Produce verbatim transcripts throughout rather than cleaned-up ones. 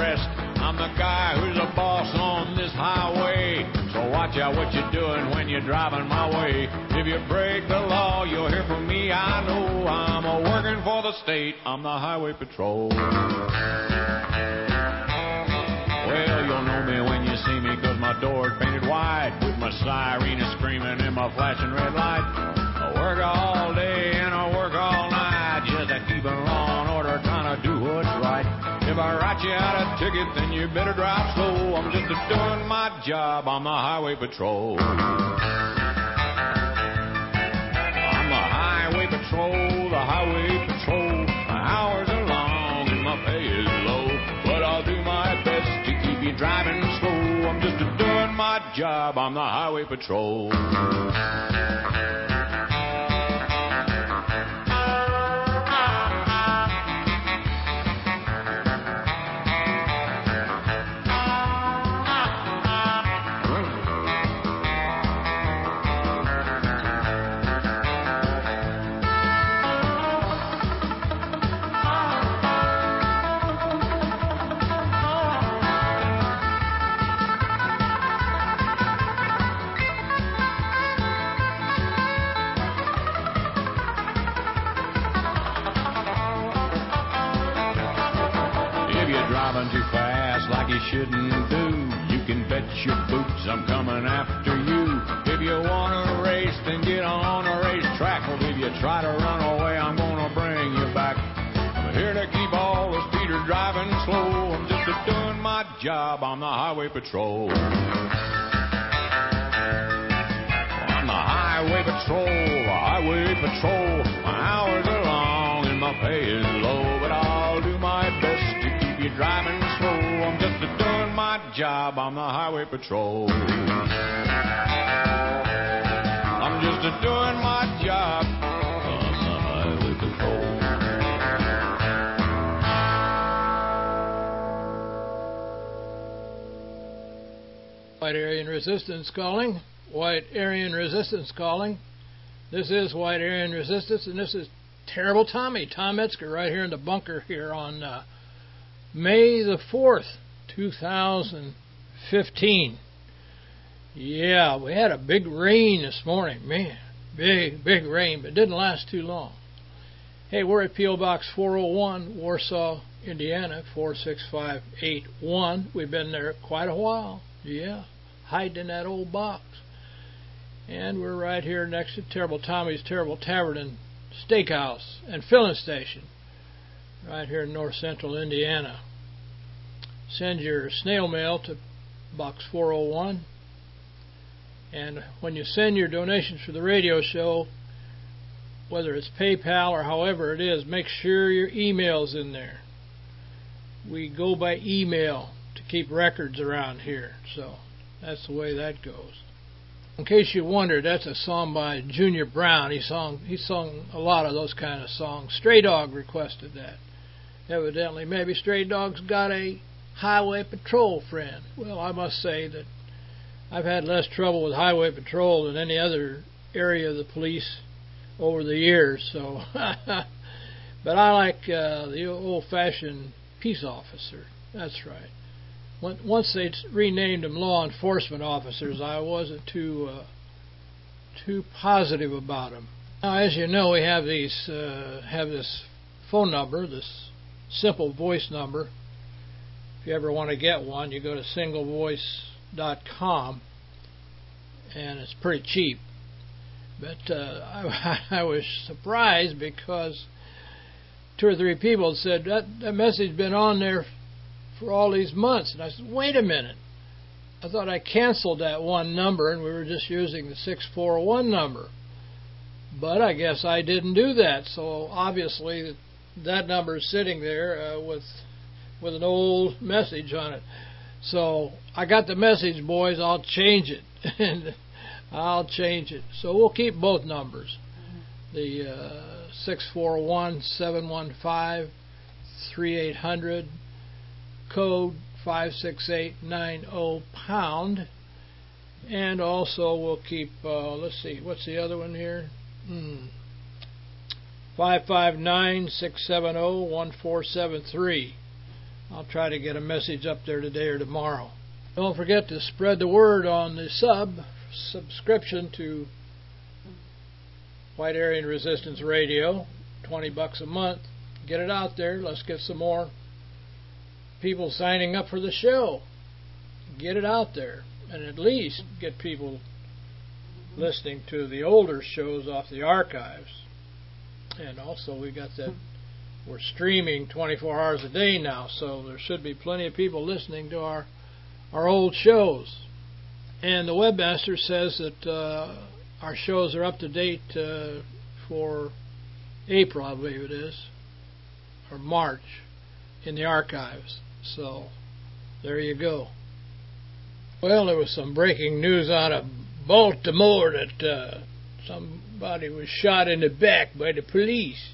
rest. I'm the guy who's the boss on this highway. So watch out what you're doing when you're driving my way. If you break the law, you'll hear from me. I know I'm a working for the state. I'm the highway patrol. Well, you'll know me when you see me, 'cause my door's painted white, with my siren screaming and my flashing red light. I work all day and I work all night, just to keep it law and order, trying to do what's right. If I write you out a ticket, then you better drive slow. I'm just doing my job. I'm the highway patrol. I'm the highway patrol, the highway patrol. My hours are long and my pay is low, but I'll do my best to keep you driving slow. I'm just doing my job. I'm the highway patrol. Too fast like you shouldn't do, you can bet your boots I'm coming after you. If you want to race, then get on a racetrack. Or if you try to run away, I'm gonna bring you back. I'm here to keep all the speeders driving slow. I'm just doing my job. I'm the highway patrol. I'm the highway patrol, the highway patrol. My hours are long and my pay is low, but I'll do my best to keep you driving slow. I'm just doing my job. I'm the highway patrol. I'm just doing my job. I'm the highway patrol. White Aryan Resistance calling. White Aryan Resistance calling. This is White Aryan Resistance, and this is Terrible Tommy, Tom Metzger, right here in the bunker here on uh, May the fourth, two thousand fifteen. Yeah, we had a big rain this morning. Man, big, big rain, but it didn't last too long. Hey, we're at P O Box four oh one, Warsaw, Indiana, four six five eight one. We've been there quite a while. Yeah, hiding in that old box. And we're right here next to Terrible Tommy's Terrible Tavern and Steakhouse and Filling Station, right here in north central Indiana. Send your snail mail to Box four oh one, and when you send your donations for the radio show, whether it's PayPal or however it is, make sure your email's in there. We go by email to keep records around here, so that's the way that goes. In case you wondered, that's a song by Junior Brown. He sung, he sung a lot of those kind of songs. Stray Dog requested that. Evidently, maybe Stray Dog's got a highway patrol friend. Well, I must say that I've had less trouble with highway patrol than any other area of the police over the years. So, but I like uh, the old-fashioned peace officer. That's right. Once they renamed them law enforcement officers, I wasn't too uh, too positive about them. Now, as you know, we have these uh, have this phone number, this simple voice number. If you ever want to get one, you go to single voice dot com, and it's pretty cheap. But uh, I, I was surprised because two or three people said that that message been on there for all these months. And I said, wait a minute. I thought I canceled that one number and we were just using the six four one number. But I guess I didn't do that. So obviously that number is sitting there uh, with with an old message on it. So I got the message, boys. I'll change it. and I'll change it. So we'll keep both numbers. The uh, six four one, seven one five, three eight hundred, code five six eight nine zero pound. And also we'll keep, uh, let's see, what's the other one here? Hmm. five five nine, six seven zero, one four seven three. I'll try to get a message up there today or tomorrow. Don't forget to spread the word on the sub subscription to White Aryan Resistance Radio, twenty bucks a month. Get it out there. Let's get some more people signing up for the show. Get it out there, and at least get people listening to the older shows off the archives. And also we got that, we're streaming twenty-four hours a day now, so there should be plenty of people listening to our our old shows. And the webmaster says that uh, our shows are up to date uh, for April, I believe it is, or March, in the archives. So there you go. Well, there was some breaking news out of Baltimore that uh, somebody was shot in the back by the police.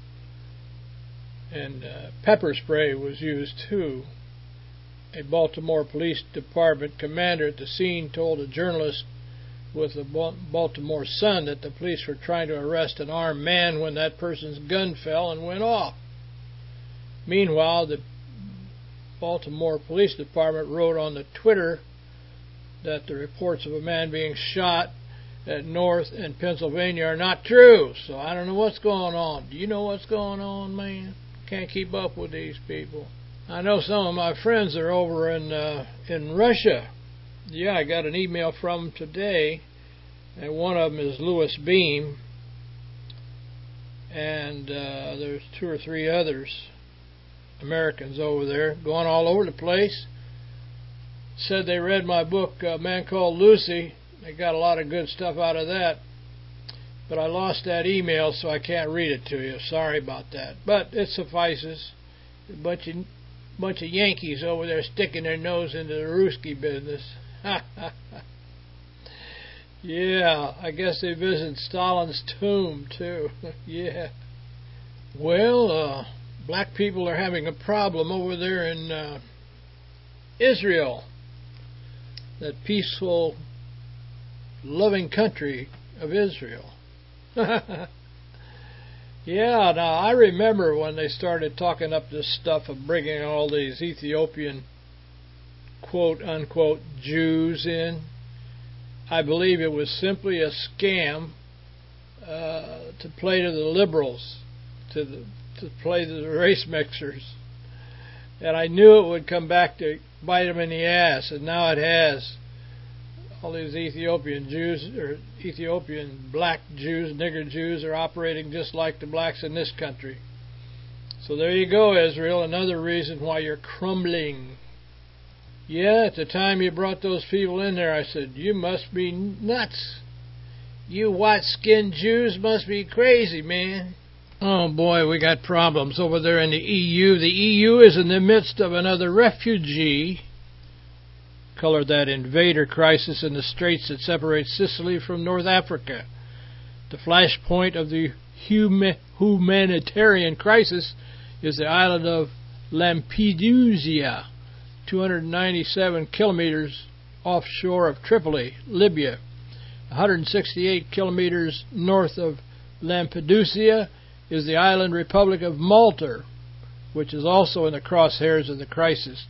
And uh, pepper spray was used too. A Baltimore Police Department commander at the scene told a journalist with the Baltimore Sun that the police were trying to arrest an armed man when that person's gun fell and went off. Meanwhile, the Baltimore Police Department wrote on the Twitter that the reports of a man being shot at North and Pennsylvania are not true. So I don't know what's going on. Do you know what's going on, man? Can't keep up with these people. I know some of my friends are over in uh, in Russia. Yeah, I got an email from them today, and one of them is Louis Beam, and uh, there's two or three others, Americans over there, going all over the place. Said they read my book, A Man Called Lucy. They got a lot of good stuff out of that. But I lost that email, so I can't read it to you. Sorry about that. But it suffices. A bunch of, bunch of Yankees over there sticking their nose into the Ruski business. Yeah, I guess they visited Stalin's tomb, too. Yeah. Well, uh, black people are having a problem over there in uh, Israel. That peaceful, loving country of Israel. Yeah, now I remember when they started talking up this stuff of bringing all these Ethiopian quote-unquote Jews in. I believe it was simply a scam uh, to play to the liberals, to the, to play to the race mixers. And I knew it would come back to bite them in the ass, and now it has. All these Ethiopian Jews, or Ethiopian black Jews, nigger Jews, are operating just like the blacks in this country. So there you go, Israel, another reason why you're crumbling. Yeah, at the time you brought those people in there, I said, you must be nuts. You white-skinned Jews must be crazy, man. Oh boy, we got problems over there in the E U. The E U is in the midst of another refugee, color that invader crisis in the straits that separate Sicily from North Africa. The flashpoint of the huma- humanitarian crisis is the island of Lampedusa, two hundred ninety-seven kilometers offshore of Tripoli, Libya. one hundred sixty-eight kilometers north of Lampedusa is the island Republic of Malta, which is also in the crosshairs of the crisis.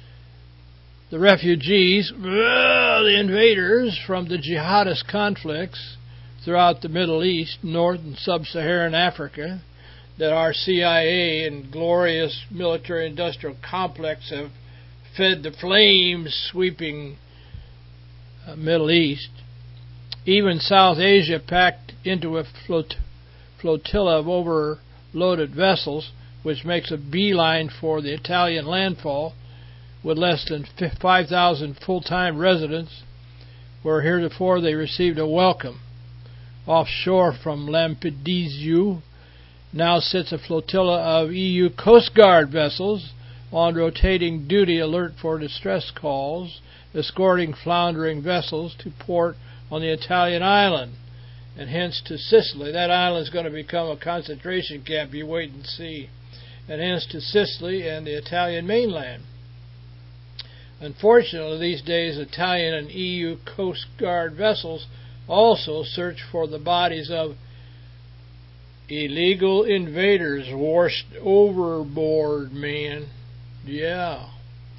The refugees, the invaders from the jihadist conflicts throughout the Middle East, North and Sub-Saharan Africa, that our C I A and glorious military-industrial complex have fed the flames sweeping uh, Middle East. Even South Asia packed into a flot- flotilla of overloaded vessels, which makes a beeline for the Italian landfall, with less than five thousand full-time residents, where heretofore they received a welcome. Offshore from Lampedusa now sits a flotilla of E U Coast Guard vessels on rotating duty alert for distress calls, escorting floundering vessels to port on the Italian island, and hence to Sicily. That island is going to become a concentration camp, you wait and see. And hence to Sicily and the Italian mainland. Unfortunately, these days, Italian and E U Coast Guard vessels also search for the bodies of illegal invaders washed overboard, man. Yeah.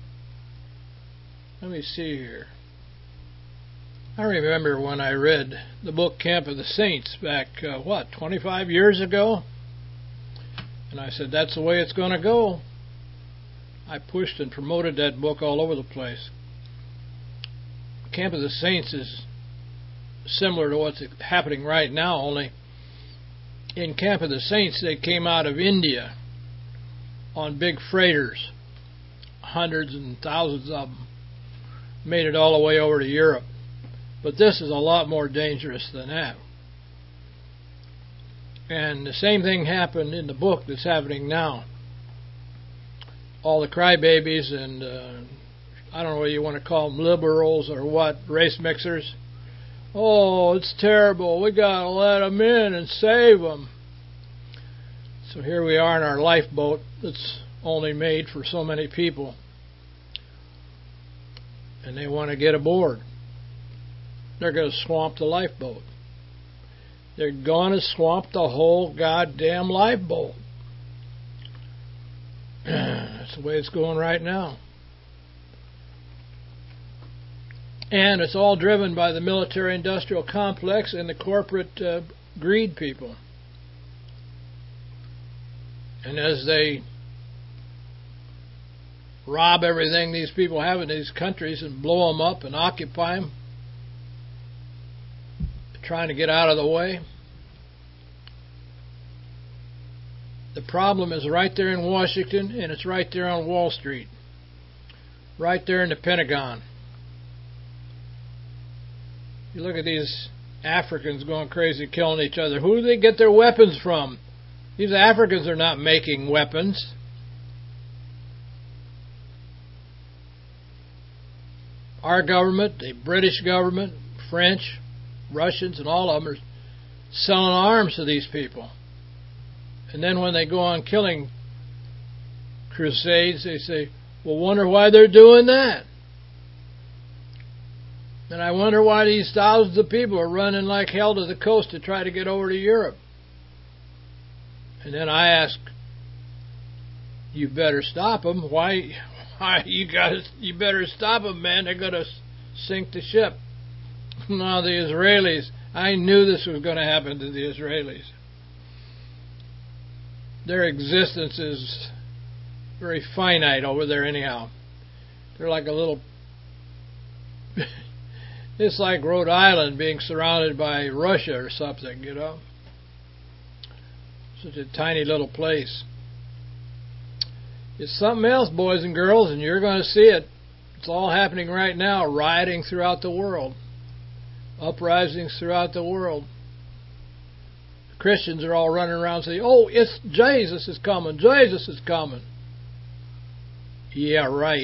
Let me see here. I remember when I read the book Camp of the Saints back, uh, what, twenty-five years ago? And I said, that's the way it's going to go. I pushed and promoted that book all over the place. Camp of the Saints is similar to what's happening right now, only in Camp of the Saints they came out of India on big freighters, hundreds and thousands of them, made it all the way over to Europe. But this is a lot more dangerous than that. And the same thing happened in the book that's happening now. All the crybabies and, uh, I don't know what you want to call them, liberals or what, race mixers. Oh, it's terrible. We got to let them in and save them. So here we are in our lifeboat that's only made for so many people. And they want to get aboard. They're going to swamp the lifeboat. They're going to swamp the whole goddamn lifeboat. That's the way it's going right now. And it's all driven by the military-industrial complex and the corporate uh, greed people. And as they rob everything these people have in these countries and blow them up and occupy them, trying to get out of the way, the problem is right there in Washington, and it's right there on Wall Street, right there in the Pentagon. You look at these Africans going crazy, killing each other. Who do they get their weapons from? These Africans are not making weapons. Our government, the British government, French, Russians, and all of them are selling arms to these people. And then when they go on killing crusades, they say, well, wonder why they're doing that. And I wonder why these thousands of people are running like hell to the coast to try to get over to Europe. And then I ask, you better stop them. Why? Why you got? You better stop them, man. They're going to sink the ship. Now the Israelis, I knew this was going to happen to the Israelis. Their existence is very finite over there anyhow. They're like a little... It's like Rhode Island being surrounded by Russia or something, you know. Such a tiny little place. It's something else, boys and girls, and you're going to see it. It's all happening right now, rioting throughout the world. Uprisings throughout the world. Christians are all running around saying, oh, it's Jesus is coming, Jesus is coming. Yeah, right.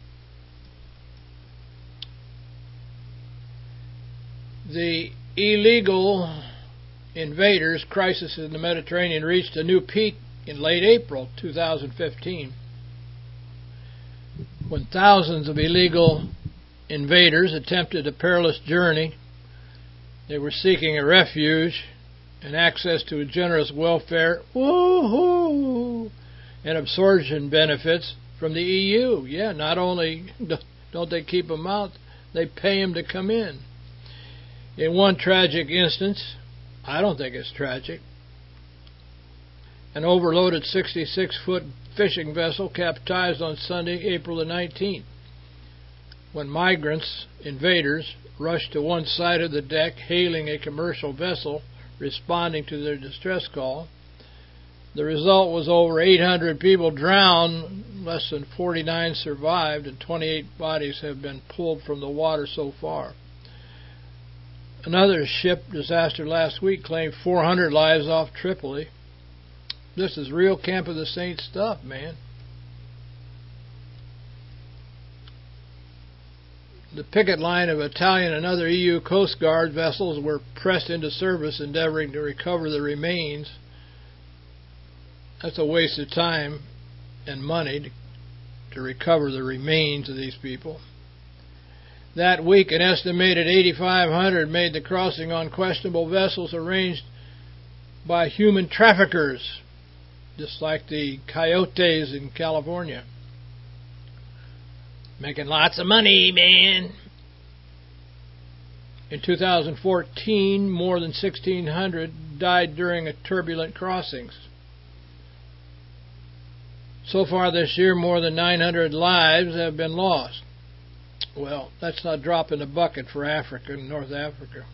The illegal invaders crisis in the Mediterranean reached a new peak in late April two thousand fifteen, when thousands of illegal invaders attempted a perilous journey. They were seeking a refuge and access to a generous welfare, woohoo, and absorption benefits from the E U. Yeah, not only don't they keep them out, they pay them to come in. In one tragic instance, I don't think it's tragic, an overloaded sixty-six foot fishing vessel capsized on Sunday, April the nineteenth, when migrants, invaders, rushed to one side of the deck hailing a commercial vessel responding to their distress call. The result was over eight hundred people drowned, less than forty-nine survived, and twenty-eight bodies have been pulled from the water so far. Another ship disaster last week claimed four hundred lives off Tripoli. This is real Camp of the Saints stuff, man. The picket line of Italian and other E U Coast Guard vessels were pressed into service endeavoring to recover the remains. That's a waste of time and money to, to recover the remains of these people. That week, an estimated eighty-five hundred made the crossing on questionable vessels arranged by human traffickers, just like the coyotes in California. Making lots of money, man. In two thousand fourteen, more than sixteen hundred died during a turbulent crossings. So far this year, more than nine hundred lives have been lost. Well, that's not a drop in the bucket for Africa and North Africa.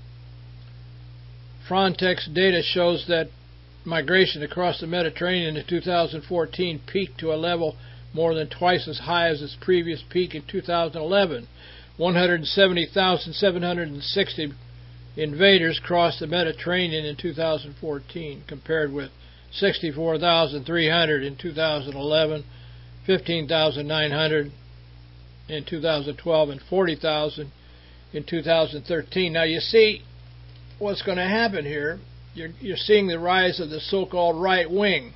Frontex data shows that migration across the Mediterranean in two thousand fourteen peaked to a level more than twice as high as its previous peak in two thousand eleven. one hundred seventy thousand seven hundred sixty invaders crossed the Mediterranean in two thousand fourteen, compared with sixty-four thousand three hundred in two thousand eleven, fifteen thousand nine hundred in two thousand twelve, and forty thousand in two thousand thirteen. Now you see what's going to happen here. You're, you're seeing the rise of the so-called right wing.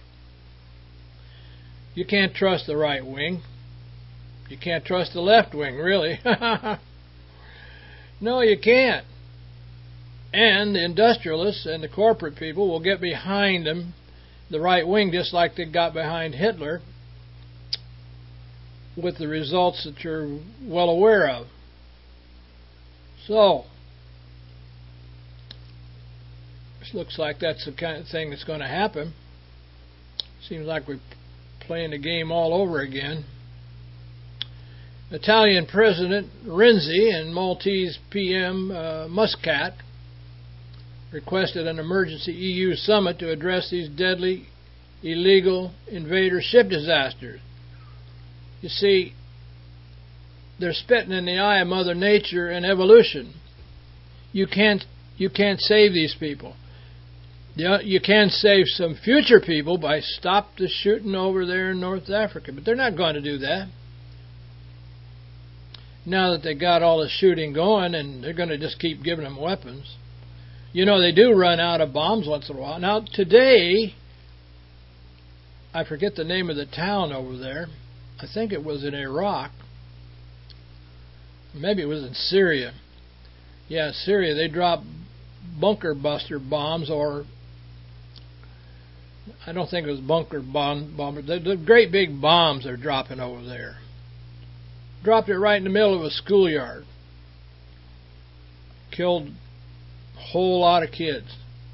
You can't trust the right wing. You can't trust the left wing, really. No, you can't. And the industrialists and the corporate people will get behind them, the right wing, just like they got behind Hitler, with the results that you're well aware of. So, this looks like that's the kind of thing that's going to happen. Seems like we're playing the game all over again. Italian President Renzi and Maltese P M uh, Muscat requested an emergency E U summit to address these deadly, illegal invader ship disasters. You see, they're spitting in the eye of Mother Nature and evolution. You can't, you can't save these people. You can save some future people by stop the shooting over there in North Africa, but they're not going to do that. Now that they got all the shooting going, and they're going to just keep giving them weapons. You know, they do run out of bombs once in a while. Now, today, I forget the name of the town over there. I think it was in Iraq. Maybe it was in Syria. Yeah, Syria. They dropped bunker buster bombs, or I don't think it was bunker bomb bombers. The, the great big bombs they're dropping over there. Dropped it right in the middle of a schoolyard. Killed a whole lot of kids.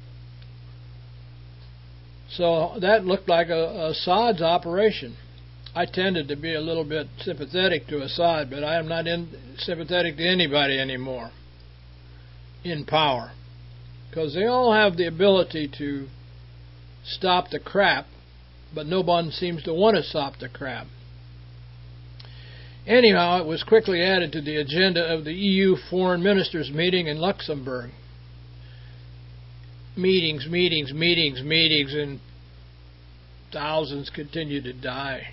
So that looked like a, Assad's operation. I tended to be a little bit sympathetic to Assad, but I am not in, sympathetic to anybody anymore in power. Because they all have the ability to stop the crap, but no one seems to want to stop the crap. Anyhow, it was quickly added to the agenda of the E U Foreign Ministers meeting in Luxembourg. Meetings, meetings, meetings, meetings, and thousands continue to die.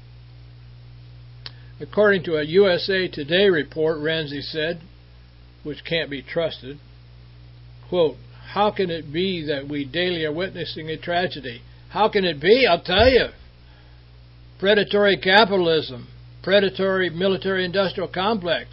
According to a U S A Today report, Renzi said, which can't be trusted, quote, "How can it be that we daily are witnessing a tragedy? How can it be? I'll tell you. Predatory capitalism. Predatory military-industrial complex.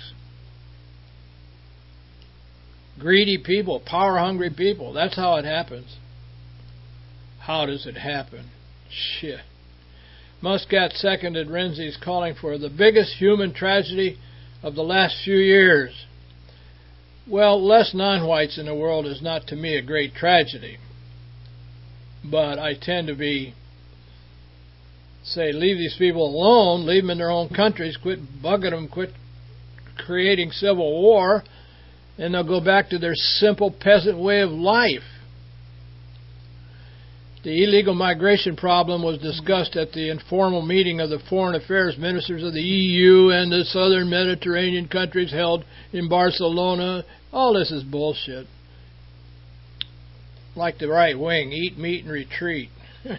Greedy people, power-hungry people. That's how it happens." How does it happen? Shit. Muscat seconded Renzi's calling for the biggest human tragedy of the last few years. Well, less non-whites in the world is not to me a great tragedy. But I tend to be say, leave these people alone, leave them in their own countries, quit bugging them, quit creating civil war, and they'll go back to their simple peasant way of life. The illegal migration problem was discussed at the informal meeting of the foreign affairs ministers of the E U and the southern Mediterranean countries held in Barcelona. All this is bullshit. Like the right wing, eat meat and retreat.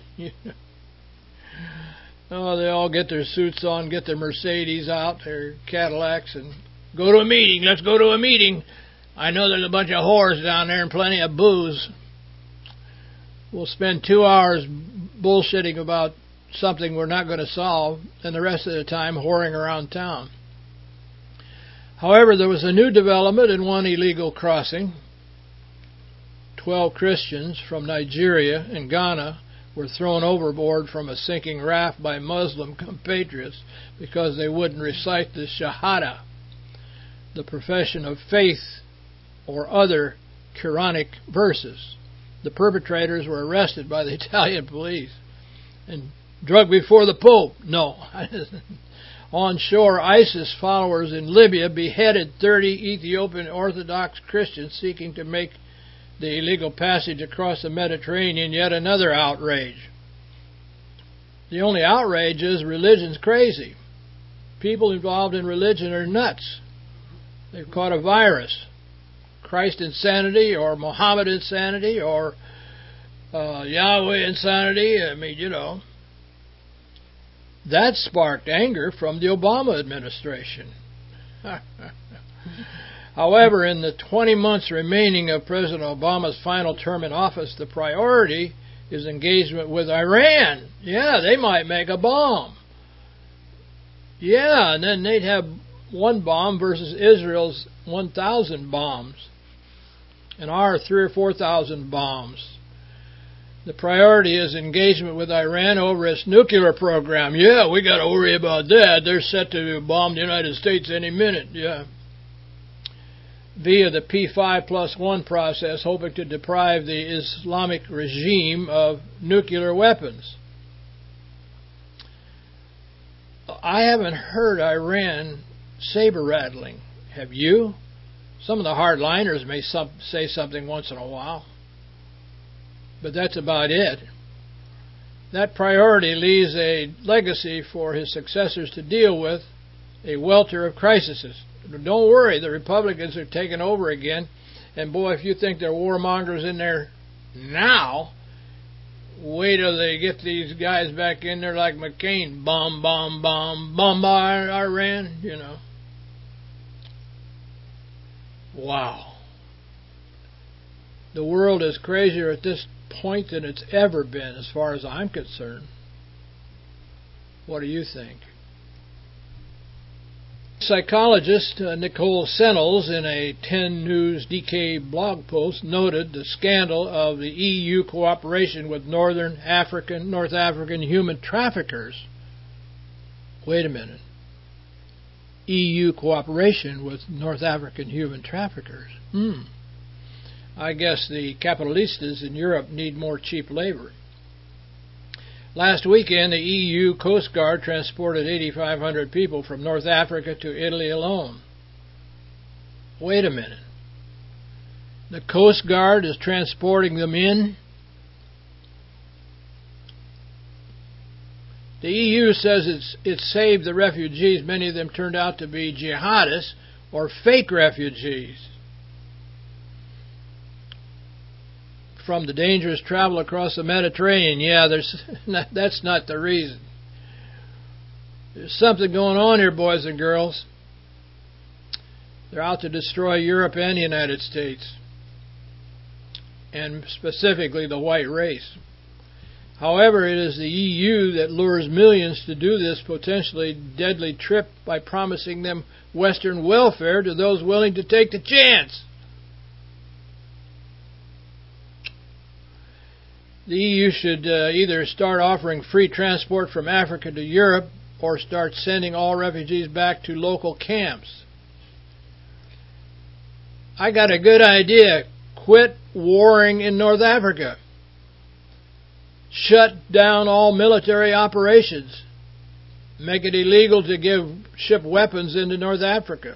Oh, they all get their suits on, get their Mercedes out, their Cadillacs, and go to a meeting. Let's go to a meeting. I know there's a bunch of whores down there and plenty of booze. We'll spend two hours bullshitting about something we're not going to solve, and the rest of the time whoring around town. However, there was a new development in one illegal crossing. Twelve Christians from Nigeria and Ghana were thrown overboard from a sinking raft by Muslim compatriots because they wouldn't recite the Shahada, the profession of faith, or other Quranic verses. The perpetrators were arrested by the Italian police and drugged before the Pope. No. On shore, ISIS followers in Libya beheaded thirty Ethiopian Orthodox Christians seeking to make the illegal passage across the Mediterranean yet another outrage. The only outrage is religion's crazy. People involved in religion are nuts. They've caught a virus. Christ insanity or Muhammad insanity or uh, Yahweh insanity. I mean, you know. That sparked anger from the Obama administration. However, in the twenty months remaining of President Obama's final term in office, the priority is engagement with Iran. Yeah, they might make a bomb. Yeah, and then they'd have one bomb versus Israel's one thousand bombs, and our three or four thousand bombs. The priority is engagement with Iran over its nuclear program. Yeah, we got to worry about that. They're set to bomb the United States any minute. Yeah. Via the P five plus one process, hoping to deprive the Islamic regime of nuclear weapons. I haven't heard Iran saber-rattling. Have you? Some of the hardliners may some, say something once in a while. But that's about it. That priority leaves a legacy for his successors to deal with, a welter of crises. Don't worry, the Republicans are taking over again. And boy, if you think there are warmongers in there now, wait till they get these guys back in there like McCain. Bomb, bomb, bomb, bombard Iran, you know. Wow. The world is crazier at this point than it's ever been, as far as I'm concerned. What do you think? Psychologist uh, Nicole Sennels, in a ten News D K blog post, noted the scandal of the E U cooperation with Northern African, North African human traffickers. Wait a minute. E U cooperation with North African human traffickers. Hmm. I guess the capitalistas in Europe need more cheap labor. Last weekend, the E U Coast Guard transported eighty-five hundred people from North Africa to Italy alone. Wait a minute. The Coast Guard is transporting them in? The E U says it's, it's saved the refugees. Many of them turned out to be jihadists or fake refugees from the dangerous travel across the Mediterranean. Yeah, there's not, that's not the reason. There's something going on here, boys and girls. They're out to destroy Europe and the United States, and specifically the white race. However, it is the E U that lures millions to do this potentially deadly trip by promising them Western welfare to those willing to take the chance. The E U should uh, either start offering free transport from Africa to Europe or start sending all refugees back to local camps. I got a good idea. Quit warring in North Africa. Shut down all military operations. Make it illegal to give ship weapons into North Africa.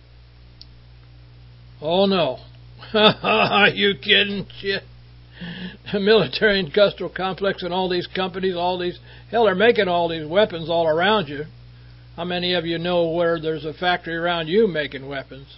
Oh no. Are you kidding? Shit. The military industrial complex and all these companies, all these, hell, they're making all these weapons all around you. How many of you know where there's a factory around you making weapons?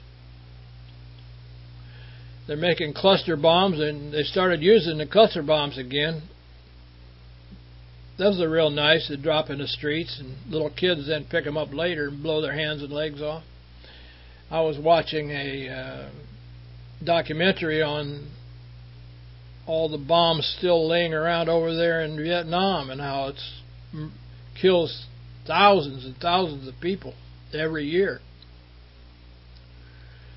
They're making cluster bombs, and they started using the cluster bombs again. Those are real nice to drop in the streets, and little kids then pick them up later and blow their hands and legs off. I was watching a uh, documentary on all the bombs still laying around over there in Vietnam and how it kills thousands and thousands of people every year.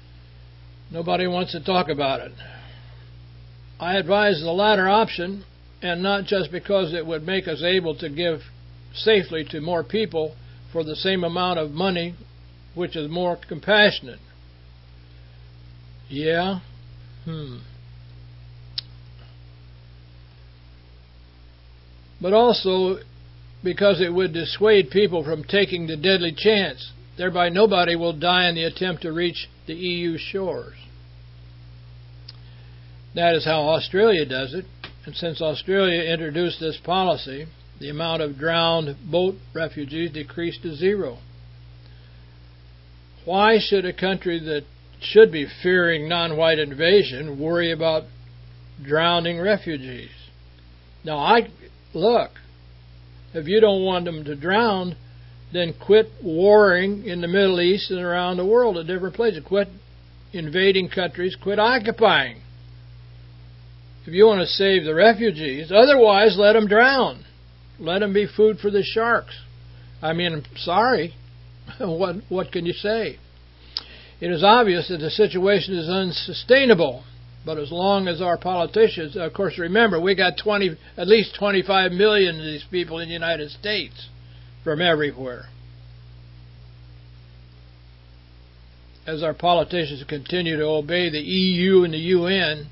Nobody wants to talk about it. I advise the latter option. and not just because it would make us able to give safely to more people for the same amount of money, which is more compassionate. Yeah? Hmm. But also because it would dissuade people from taking the deadly chance. Thereby nobody will die in the attempt to reach the E U shores. That is how Australia does it. And since Australia introduced this policy, the amount of drowned boat refugees decreased to zero. Why should a country that should be fearing non-white invasion worry about drowning refugees? Now, I look, if you don't want them to drown, then quit warring in the Middle East and around the world at different places. Quit invading countries. Quit occupying. If you want to save the refugees, otherwise let them drown. Let them be food for the sharks. I mean, I'm sorry. what what can you say? It is obvious that the situation is unsustainable. But as long as our politicians, of course, remember, we got twenty, at least twenty-five million of these people in the United States from everywhere. As our politicians continue to obey the E U and the U N,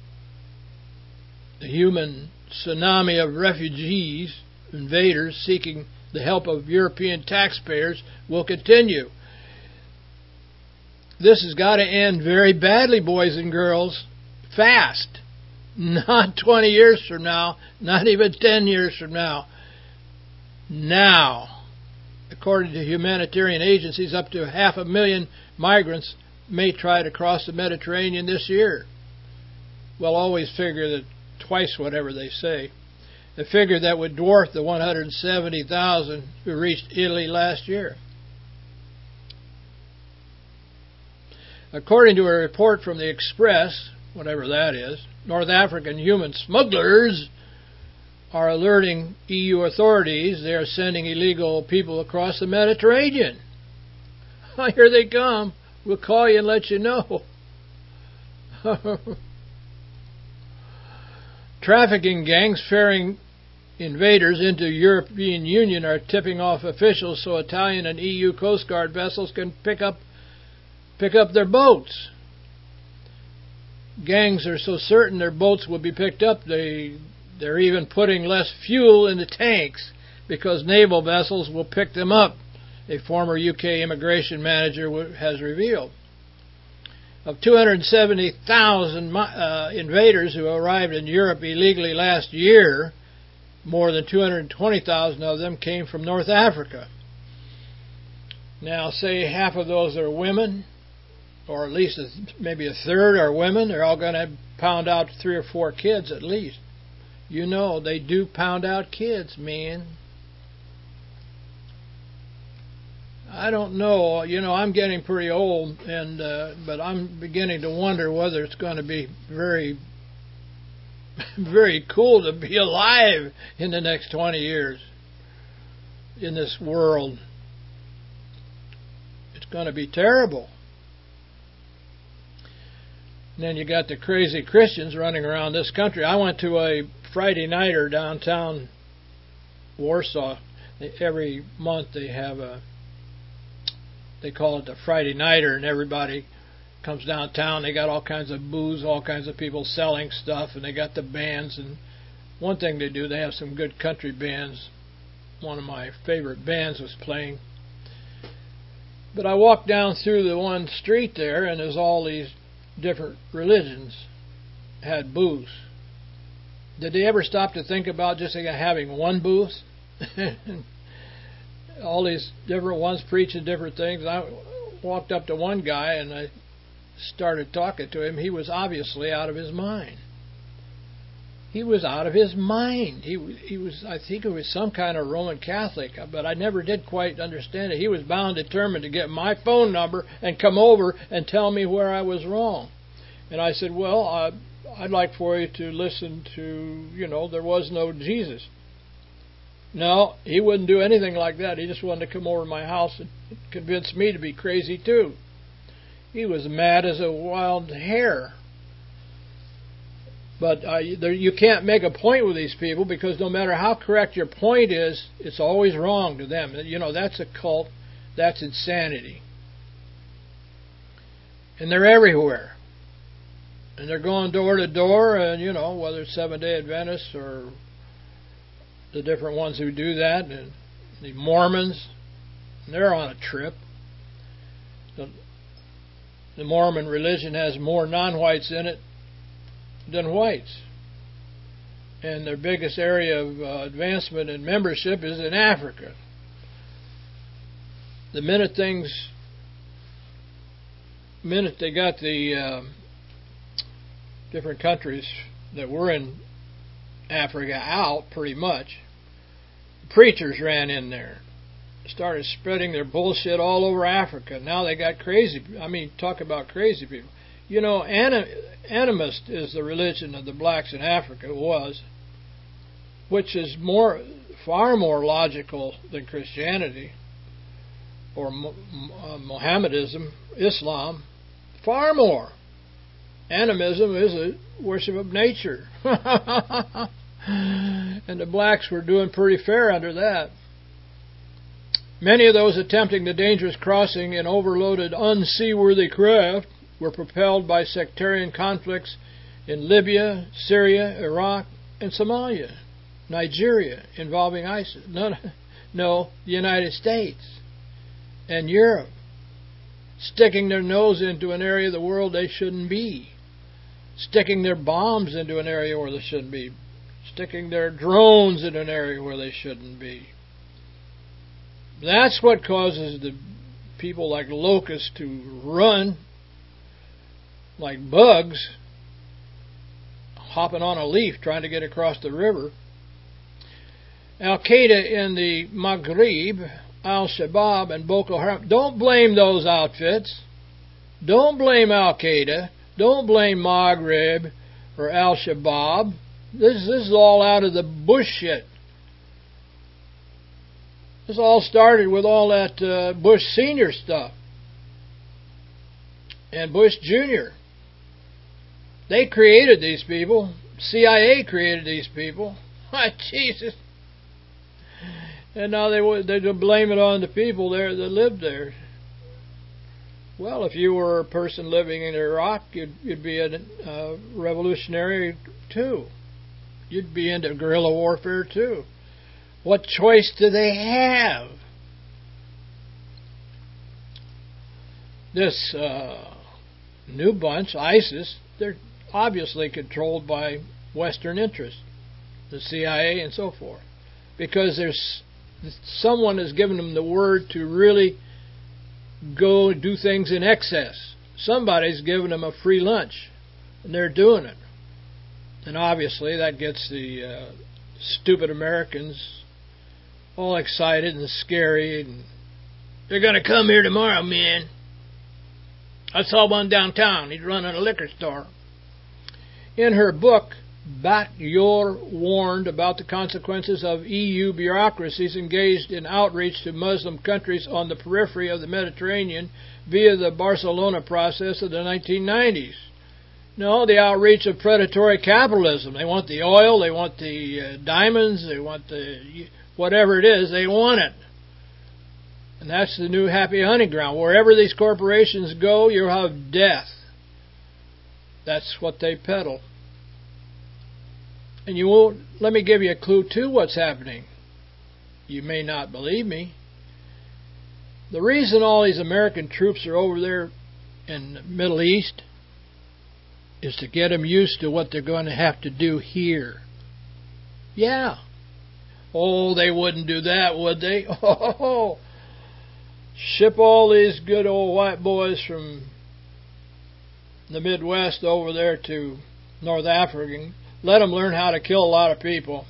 the human tsunami of refugees, invaders seeking the help of European taxpayers will continue. This has got to end very badly, boys and girls, fast. Not twenty years from now, not even ten years from now. Now. According to humanitarian agencies, up to half a million migrants may try to cross the Mediterranean this year. We'll always figure that twice whatever they say. A figure that would dwarf the one hundred seventy thousand who reached Italy last year. According to a report from the Express, whatever that is, North African human smugglers are alerting E U authorities they are sending illegal people across the Mediterranean. Here they come. We'll call you and let you know. Trafficking gangs ferrying invaders into the European Union are tipping off officials so Italian and E U Coast Guard vessels can pick up pick up their boats. Gangs are so certain their boats will be picked up, they, they're even putting less fuel in the tanks because naval vessels will pick them up, a former U K immigration manager has revealed. Of two hundred seventy thousand uh, invaders who arrived in Europe illegally last year, more than two hundred twenty thousand of them came from North Africa. Now, say half of those are women, or at least maybe a third are women. They're all going to pound out three or four kids at least. You know, they do pound out kids, man. I don't know. You know, I'm getting pretty old, and uh, but I'm beginning to wonder whether it's going to be very, very cool to be alive in the next twenty years in this world. It's going to be terrible. And then you got the crazy Christians running around this country. I went to a Friday nighter downtown Warsaw. Every month they have a, they call it the Friday nighter, and everybody comes downtown. They got all kinds of booze, all kinds of people selling stuff, and they got the bands. And one thing they do, they have some good country bands. One of my favorite bands was playing. But I walked down through the one street there, and there's all these different religions had booths. Did they ever stop to think about just having one booth? All these different ones preaching different things. I walked up to one guy and I started talking to him. He was obviously out of his mind. He was out of his mind. He he was, I think it was some kind of Roman Catholic, but I never did quite understand it. He was bound, determined to get my phone number and come over and tell me where I was wrong. And I said, well, uh, I'd like for you to listen to, you know, there was no Jesus. No, he wouldn't do anything like that. He just wanted to come over to my house and convince me to be crazy too. He was mad as a wild hare. But uh, there, you can't make a point with these people because no matter how correct your point is, it's always wrong to them. You know, that's a cult. That's insanity. And they're everywhere. And they're going door to door, and, you know, whether it's Seventh-day Adventists or the different ones who do that, and the Mormons, they're on a trip. The, the Mormon religion has more non-whites in it than whites. And their biggest area of uh, advancement and membership is in Africa. The minute things, minute they got the uh, different countries that were in Africa out, pretty much, the preachers ran in there, started spreading their bullshit all over Africa. Now they got crazy. I mean, talk about crazy people. You know, anim, animist is the religion of the blacks in Africa, was, which is more, far more logical than Christianity or uh, Mohammedanism, Islam, far more. Animism is a worship of nature. And the blacks were doing pretty fair under that. Many of those attempting the dangerous crossing in overloaded, unseaworthy craft were propelled by sectarian conflicts in Libya, Syria, Iraq, and Somalia, Nigeria, involving ISIS. No, no, the United States and Europe, sticking their nose into an area of the world they shouldn't be, sticking their bombs into an area where they shouldn't be, sticking their drones into an area where they shouldn't be. That's what causes the people like locusts to run like bugs, hopping on a leaf trying to get across the river. Al-Qaeda in the Maghreb, Al-Shabaab, and Boko Haram. Don't blame those outfits. Don't blame Al-Qaeda. Don't blame Maghreb or Al-Shabaab. This, this is all out of the Bush shit. This all started with all that uh, Bush Senior stuff and Bush Junior They created these people. C I A created these people. My Jesus. And now they would they blame it on the people there that lived there. Well, if you were a person living in Iraq, you'd, you'd be a uh, revolutionary too. You'd be into guerrilla warfare too. What choice do they have? This uh, new bunch, ISIS, they're obviously controlled by Western interests, the C I A and so forth, because there's someone has given them the word to really go do things in excess. Somebody's given them a free lunch, and they're doing it. And obviously that gets the uh, stupid Americans all excited and scary, and they're going to come here tomorrow, man. I saw one downtown. He's running a liquor store. In her book, Bat-Yor warned about the consequences of E U bureaucracies engaged in outreach to Muslim countries on the periphery of the Mediterranean via the Barcelona process of the nineteen nineties. No, the outreach of predatory capitalism. They want the oil, they want the uh, diamonds, they want the whatever it is, they want it. And that's the new happy hunting ground. Wherever these corporations go, you'll have death. That's what they peddle. And you won't, let me give you a clue to what's happening. You may not believe me. The reason all these American troops are over there in the Middle East is to get them used to what they're going to have to do here. Yeah. Oh, they wouldn't do that, would they? Oh, ship all these good old white boys from the Midwest over there to North Africa. Let them learn how to kill a lot of people.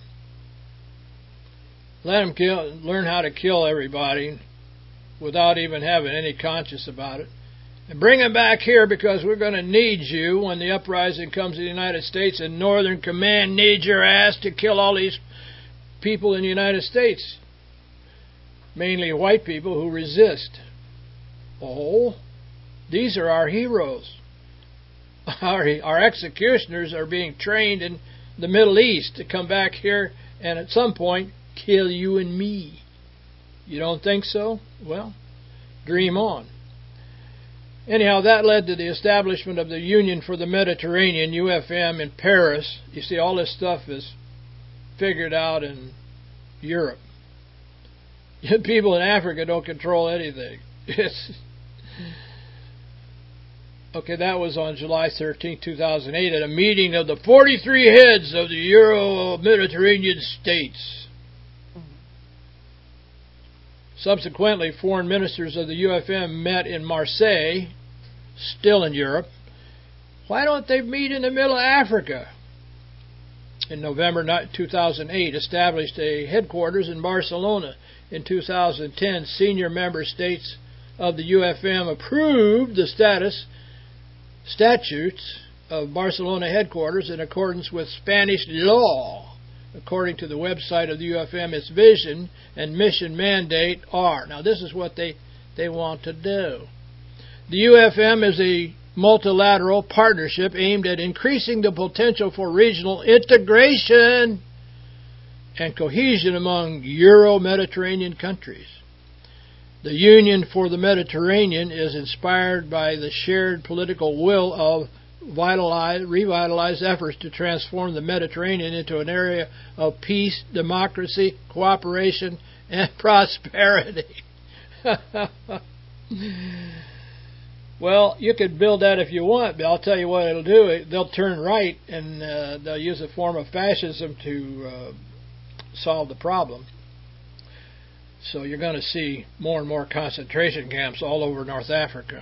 Let them kill, learn how to kill everybody without even having any conscience about it. And bring them back here because we're going to need you when the uprising comes to the United States, and Northern Command needs your ass to kill all these people in the United States. Mainly white people who resist. Oh, these are our heroes. our, our executioners are being trained in the Middle East to come back here and at some point kill you and me. You don't think so? Well, dream on. Anyhow, that led to the establishment of the Union for the Mediterranean, U F M, in Paris. You see, all this stuff is figured out in Europe. People in Africa don't control anything. It's Okay, that was on July thirteenth, two thousand eight, at a meeting of the forty-three heads of the Euro-Mediterranean states. Subsequently, foreign ministers of the U F M met in Marseille, still in Europe. Why don't they meet in the middle of Africa? In November two thousand eight, established a headquarters in Barcelona. In two thousand ten, senior member states of the U F M approved the status statutes of Barcelona headquarters in accordance with Spanish law. According to the website of the U F M, its vision and mission mandate are. Now, this is what they, they want to do. The U F M is a multilateral partnership aimed at increasing the potential for regional integration and cohesion among Euro-Mediterranean countries. The Union for the Mediterranean is inspired by the shared political will of vitalize, revitalized efforts to transform the Mediterranean into an area of peace, democracy, cooperation, and prosperity. Well, you could build that if you want, but I'll tell you what it'll do. They'll turn right, and uh, they'll use a form of fascism to uh, solve the problem. So you're going to see more and more concentration camps all over North Africa.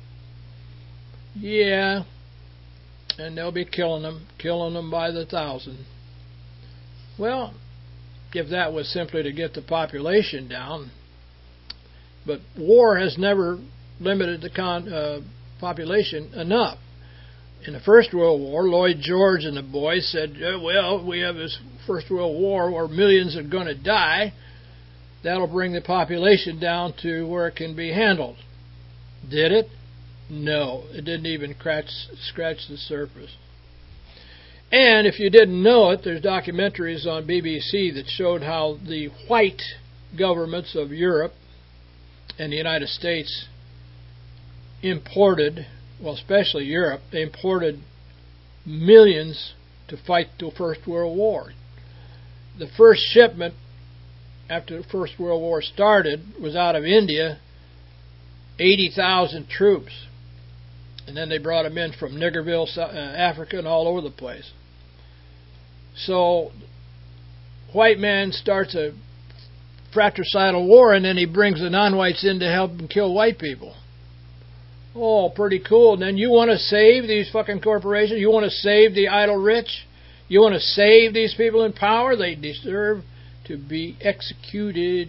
Yeah, and they'll be killing them, killing them by the thousand. Well, if that was simply to get the population down, but war has never limited the con, uh, population enough. In the First World War, Lloyd George and the boys said, well, we have this First World War where millions are going to die. That'll bring the population down to where it can be handled. Did it? No. It didn't even scratch, scratch the surface. And if you didn't know it, there's documentaries on B B C that showed how the white governments of Europe and the United States imported, well, especially Europe, they imported millions to fight the First World War. The first shipment after the First World War started was out of India, eighty thousand troops. And then they brought them in from Niggerville, Africa, and all over the place. So, white man starts a fratricidal war, and then he brings the non-whites in to help him kill white people. Oh, pretty cool. And then you want to save these fucking corporations? You want to save the idle rich? You want to save these people in power? They deserve to be executed.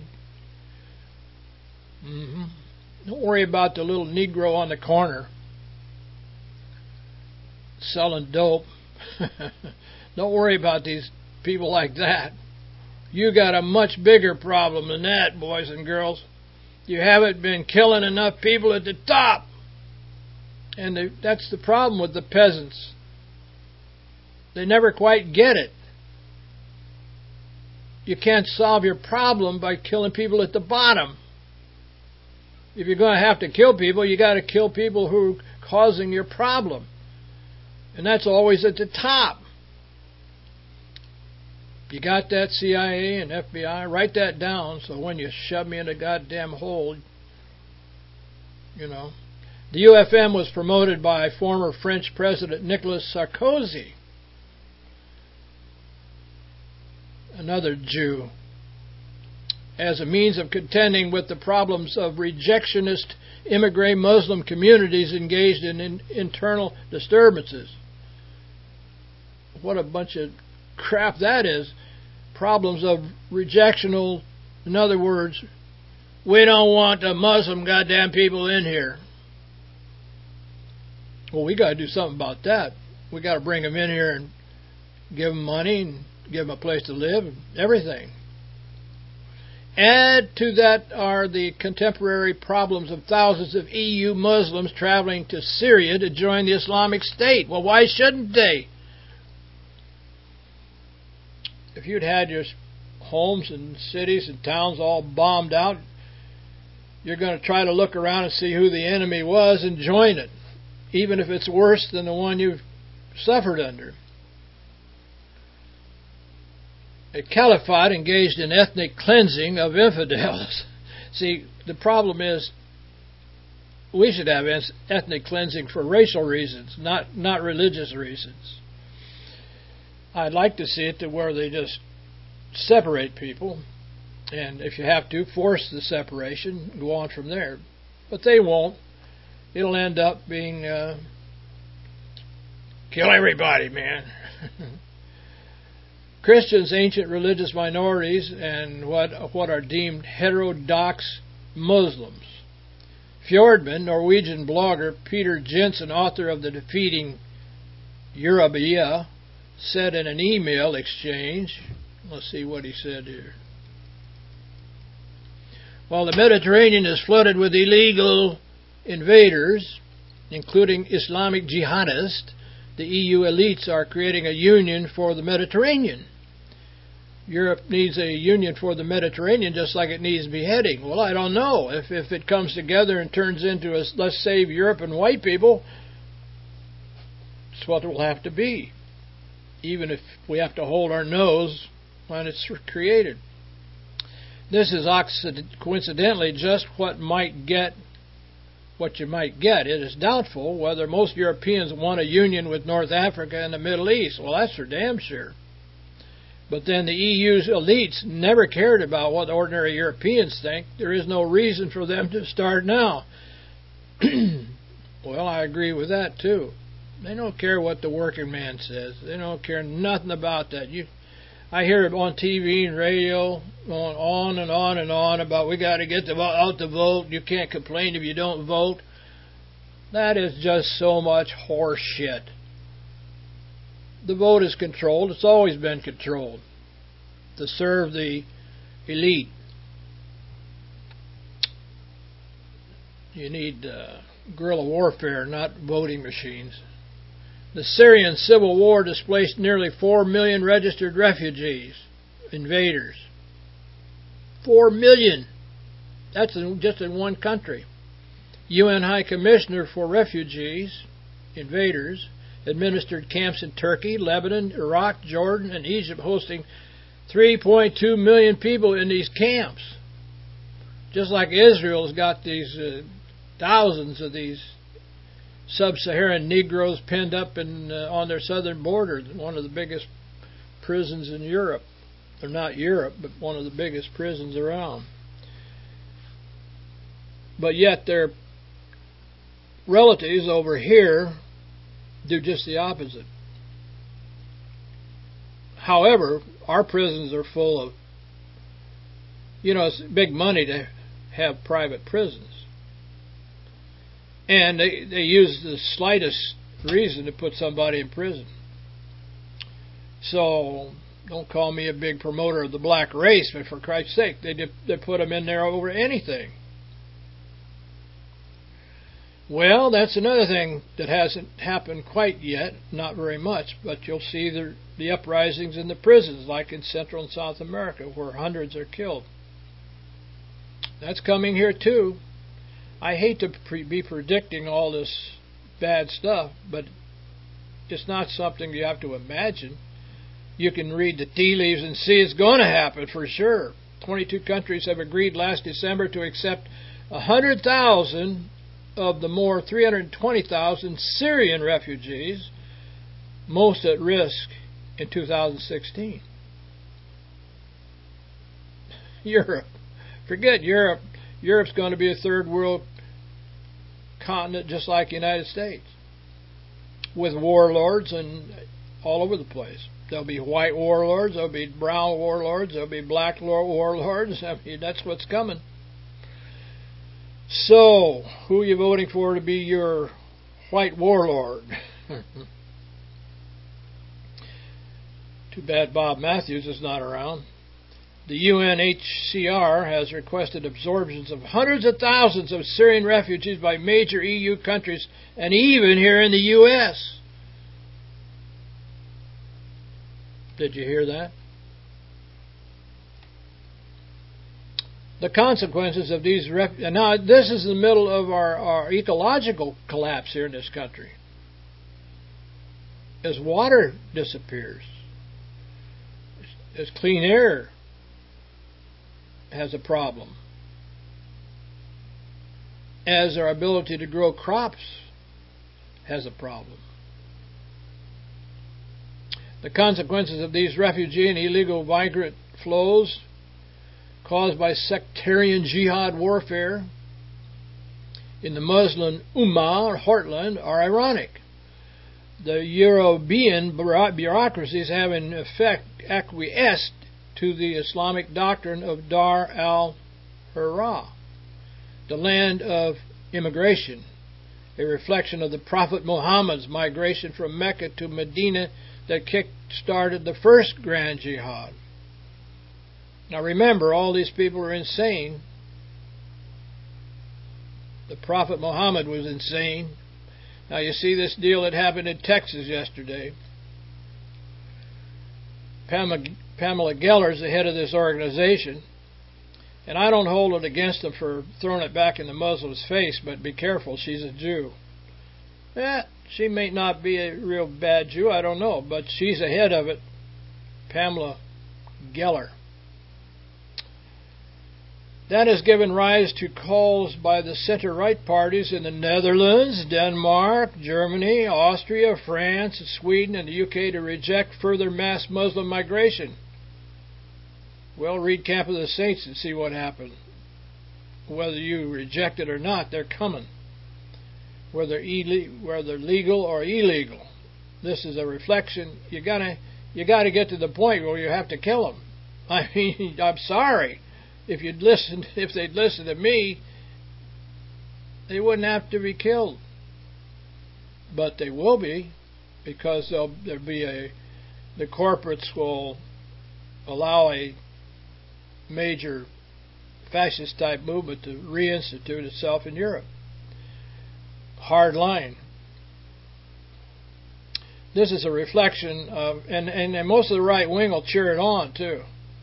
Mm-hmm. Don't worry about the little Negro on the corner selling dope. Don't worry about these people like that. You got a much bigger problem than that, boys and girls. You haven't been killing enough people at the top. And they, that's the problem with the peasants. They never quite get it. You can't solve your problem by killing people at the bottom. If you're going to have to kill people, you got to kill people who are causing your problem. And that's always at the top. You got that, C I A and F B I? Write that down so when you shove me in a goddamn hole, you know. The U F M was promoted by former French President Nicolas Sarkozy, another Jew, as a means of contending with the problems of rejectionist immigrant Muslim communities engaged in, in internal disturbances. What a bunch of crap that is. Problems of rejectional, in other words, we don't want the Muslim goddamn people in here. Well, we got to do something about that. We got to bring them in here and give them money and give them a place to live and everything. Add to that are the contemporary problems of thousands of E U Muslims traveling to Syria to join the Islamic State. Well, why shouldn't they? If you'd had your homes and cities and towns all bombed out, you're going to try to look around and see who the enemy was and join it, even if it's worse than the one you've suffered under. A caliphate engaged in ethnic cleansing of infidels. See, the problem is we should have ethnic cleansing for racial reasons, not, not religious reasons. I'd like to see it to where they just separate people, and if you have to, force the separation, go on from there. But they won't. It'll end up being uh, kill everybody, man. Christians, ancient religious minorities, and what what are deemed heterodox Muslims. Fjordman, Norwegian blogger Peter Jensen, author of the defeating Eurabia, said in an email exchange, let's see what he said here. While the Mediterranean is flooded with illegal invaders, including Islamic jihadists, the E U elites are creating a union for the Mediterranean. Europe needs a union for the Mediterranean just like it needs beheading. Well, I don't know. If if it comes together and turns into a let's save Europe and white people, it's what it will have to be. Even if we have to hold our nose when it's created. This is coincidentally just what might get what you might get. It is doubtful whether most Europeans want a union with North Africa and the Middle East. Well, that's for damn sure. But then the E U's elites never cared about what ordinary Europeans think. There is no reason for them to start now. Well, I agree with that too. They don't care what the working man says. They don't care nothing about that. You, I hear it on T V and radio going on and on and on about we got to get the, out the vote. You can't complain if you don't vote. That is just so much horse shit. The vote is controlled. It's always been controlled to serve the elite. You need uh, guerrilla warfare, not voting machines. The Syrian civil war displaced nearly four million registered refugees, invaders. Four million. That's in, just in one country. U N High Commissioner for Refugees, invaders, administered camps in Turkey, Lebanon, Iraq, Jordan, and Egypt, hosting three point two million people in these camps. Just like Israel's got these uh, thousands of these sub-Saharan Negroes penned up in uh, on their southern border, one of the biggest prisons in Europe. Or not Europe, but one of the biggest prisons around. But yet their relatives over here do just the opposite. However, our prisons are full of, you know, it's big money to have private prisons. And they, they use the slightest reason to put somebody in prison. So, don't call me a big promoter of the black race, but for Christ's sake, they, they put them in there over anything. Well, that's another thing that hasn't happened quite yet, not very much, but you'll see the, the uprisings in the prisons, like in Central and South America, where hundreds are killed. That's coming here too. I hate to pre- be predicting all this bad stuff, but it's not something you have to imagine. You can read the tea leaves and see it's going to happen for sure. twenty-two countries have agreed last December to accept one hundred thousand of the more three hundred twenty thousand Syrian refugees, most at risk in two thousand sixteen. Europe. Forget Europe. Europe's going to be a third world continent just like the United States, with warlords and all over the place. There'll be white warlords, there'll be brown warlords, there'll be black warlords. I mean, that's what's coming. So, who are you voting for to be your white warlord? Too bad Bob Matthews is not around. The U N H C R has requested absorptions of hundreds of thousands of Syrian refugees by major E U countries and even here in the U S. Did you hear that? The consequences of these... Ref- now, this is the middle of our, our ecological collapse here in this country. As water disappears, as clean air has a problem, as our ability to grow crops has a problem. The consequences of these refugee and illegal migrant flows caused by sectarian jihad warfare in the Muslim Ummah or Heartland are ironic. The European bureaucracies have in effect acquiesced to the Islamic doctrine of Dar al-Hira, the land of immigration, a reflection of the Prophet Muhammad's migration from Mecca to Medina that kick-started the first Grand Jihad. Now remember, all these people are insane. The Prophet Muhammad was insane. Now you see this deal that happened in Texas yesterday. Pamela, Pamela Geller is the head of this organization, and I don't hold it against them for throwing it back in the Muslim's face, but be careful, she's a Jew. Eh, she may not be a real bad Jew, I don't know, but she's ahead of it. Pamela Geller. That has given rise to calls by the center-right parties in the Netherlands, Denmark, Germany, Austria, France, Sweden, and the U K to reject further mass Muslim migration. Well, read Camp of the Saints and see what happened. Whether you reject it or not, they're coming. Whether whether legal or illegal. This is a reflection. You gotta you gotta get to the point where you have to kill them. I mean, I'm sorry. If you'd listen, if they'd listen to me, they wouldn't have to be killed. But they will be, because there'll, there'll be a, the corporates will allow a major fascist type movement to reinstitute itself in Europe. Hard line. This is a reflection of, and, and, and most of the right wing will cheer it on too.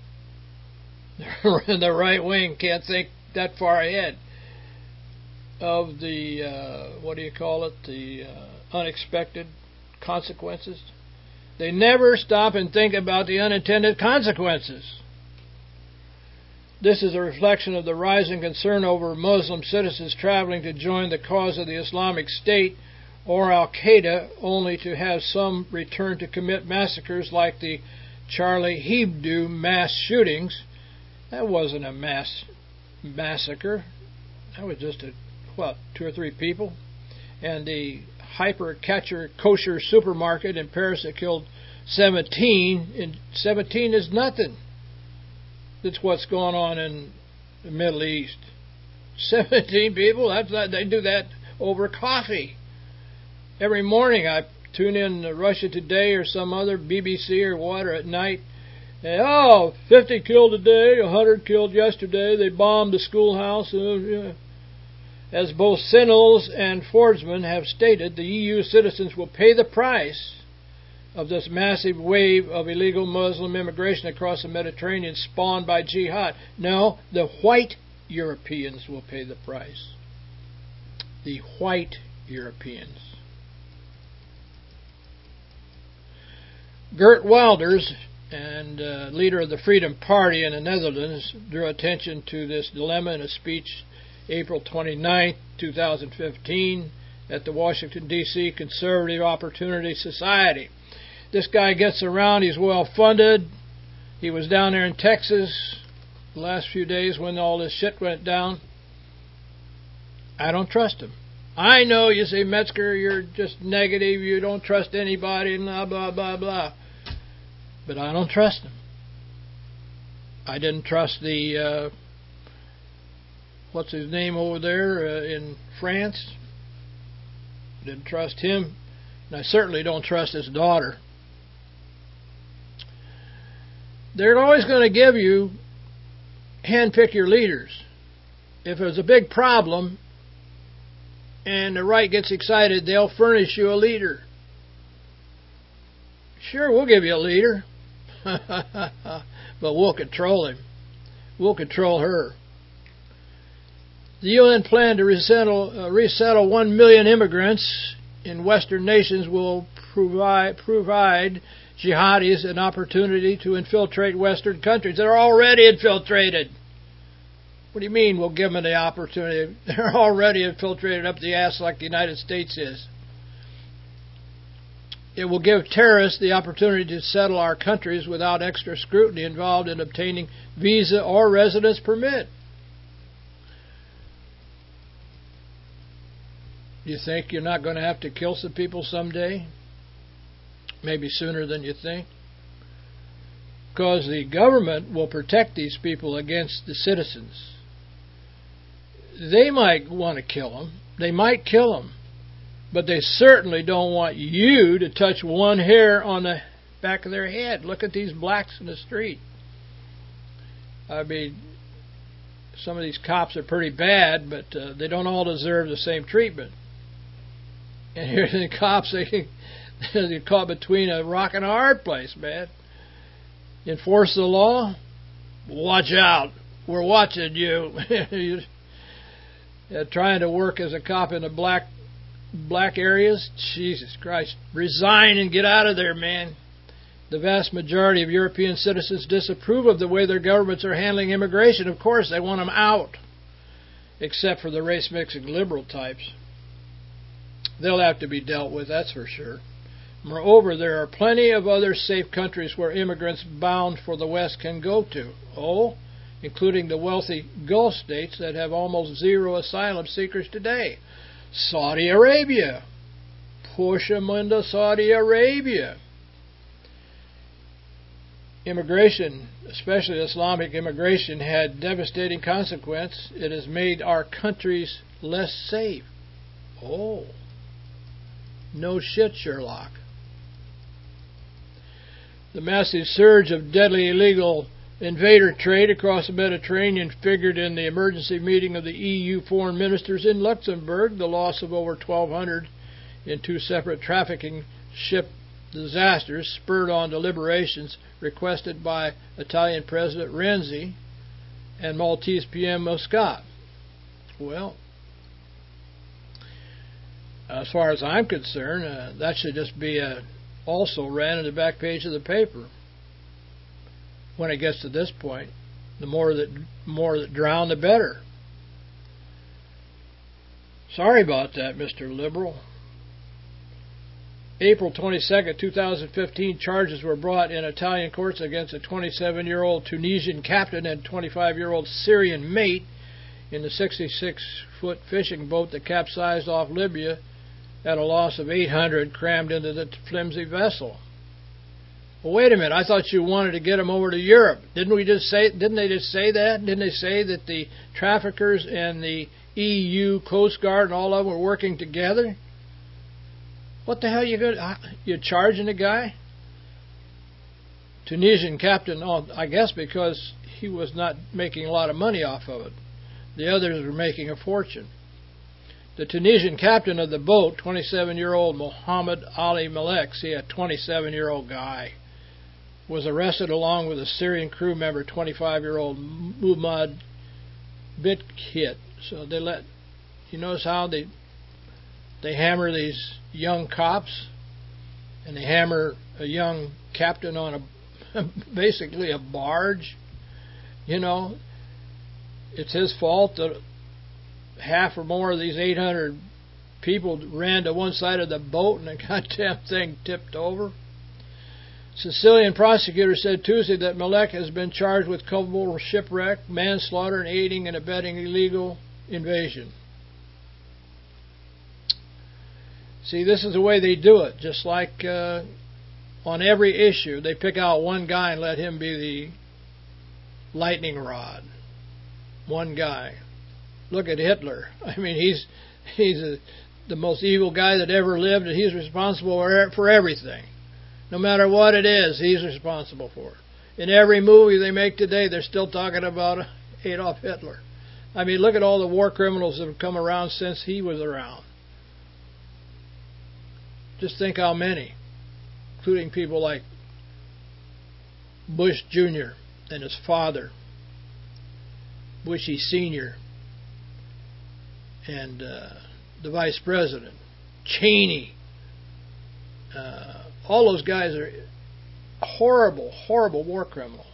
The right wing can't think that far ahead of the, uh, what do you call it, the uh, unexpected consequences. They never stop and think about the unintended consequences. This is a reflection of the rising concern over Muslim citizens traveling to join the cause of the Islamic State or Al-Qaeda, only to have some return to commit massacres like the Charlie Hebdo mass shootings. That wasn't a mass massacre. That was just a, what, two or three people? And the Hyper Catcher kosher supermarket in Paris that killed seventeen. And seventeen is nothing. That's what's going on in the Middle East. seventeen people, that's that, they do that over coffee. Every morning I tune in to Russia Today or some other B B C or what, or at night. And, oh, fifty killed today, one hundred killed yesterday. They bombed the schoolhouse. As both Sinnels and Fordsman have stated, the E U citizens will pay the price of this massive wave of illegal Muslim immigration across the Mediterranean spawned by jihad. No, the white Europeans will pay the price. The white Europeans. Geert Wilders, and uh, leader of the Freedom Party in the Netherlands, drew attention to this dilemma in a speech April twenty-ninth, twenty fifteen at the Washington, D C Conservative Opportunity Society. This guy gets around, he's well funded. He was down there in Texas the last few days when all this shit went down. I don't trust him. I know you say, Metzger, you're just negative, you don't trust anybody, blah, blah, blah, blah. But I don't trust him. I didn't trust the, uh, what's his name over there uh, in France? Didn't trust him. And I certainly don't trust his daughter. They're always going to give you handpick your leaders. If there's a big problem and the right gets excited, they'll furnish you a leader. Sure, we'll give you a leader, but we'll control him. We'll control her. The U N plan to resettle, uh, resettle one million immigrants in Western nations will provide, provide jihadis an opportunity to infiltrate Western countries that are already infiltrated. What do you mean we'll give them the opportunity? They're already infiltrated up the ass like the United States is. It will give terrorists the opportunity to settle our countries without extra scrutiny involved in obtaining visa or residence permit. You think you're not going to have to kill some people someday? Maybe sooner than you think. Because the government will protect these people against the citizens. They might want to kill them. They might kill them. But they certainly don't want you to touch one hair on the back of their head. Look at these blacks in the street. I mean, some of these cops are pretty bad, but uh, they don't all deserve the same treatment. And here the cops, they, they're caught between a rock and a hard place, man. Enforce the law? Watch out. We're watching you. uh, trying to work as a cop in the black black areas? Jesus Christ. Resign and get out of there, man. The vast majority of European citizens disapprove of the way their governments are handling immigration. Of course, they want them out. Except for the race-mixing liberal types. They'll have to be dealt with, that's for sure. Moreover, there are plenty of other safe countries where immigrants bound for the West can go to. Oh, including the wealthy Gulf states that have almost zero asylum seekers today. Saudi Arabia. Push them into Saudi Arabia. Immigration, especially Islamic immigration, had devastating consequence. It has made our countries less safe. Oh. No shit, Sherlock. The massive surge of deadly illegal invader trade across the Mediterranean figured in the emergency meeting of the E U foreign ministers in Luxembourg. The loss of over twelve hundred in two separate trafficking ship disasters spurred on deliberations requested by Italian President Renzi and Maltese P M Muscat. Well, as far as I'm concerned, uh, that should just be a, also ran in the back page of the paper. When it gets to this point, the more that more that drown, the better. Sorry about that, Mister Liberal. April twenty-second, two thousand fifteen, charges were brought in Italian courts against a twenty-seven-year-old Tunisian captain and twenty-five-year-old Syrian mate in the sixty-six foot fishing boat that capsized off Libya at a loss of eight hundred crammed into the flimsy vessel. Well, wait a minute. I thought you wanted to get them over to Europe. Didn't we just say? Didn't they just say that? Didn't they say that the traffickers and the E U Coast Guard and all of them were working together? What the hell you going? You charging the guy? Tunisian captain. Oh, I guess because he was not making a lot of money off of it. The others were making a fortune. The Tunisian captain of the boat, twenty-seven-year-old Mohammed Ali Malek, see, a twenty-seven-year-old guy, was arrested along with a Syrian crew member, twenty-five-year-old Muhammad Bitkit. So they let, you notice how they they hammer these young cops, and they hammer a young captain on a basically a barge. You know, it's his fault that half or more of these eight hundred people ran to one side of the boat and the goddamn thing tipped over. Sicilian prosecutor said Tuesday that Malek has been charged with culpable shipwreck, manslaughter, and aiding and abetting illegal invasion. See, this is the way they do it. Just like uh, on every issue, they pick out one guy and let him be the lightning rod. One guy. Look at Hitler. I mean, he's he's a, the most evil guy that ever lived, and he's responsible for everything. No matter what it is, he's responsible for it. In every movie they make today, they're still talking about Adolf Hitler. I mean, look at all the war criminals that have come around since he was around. Just think how many, including people like Bush Junior and his father, Bushy Senior, and uh, the Vice President, Cheney. Uh, all those guys are horrible, horrible war criminals.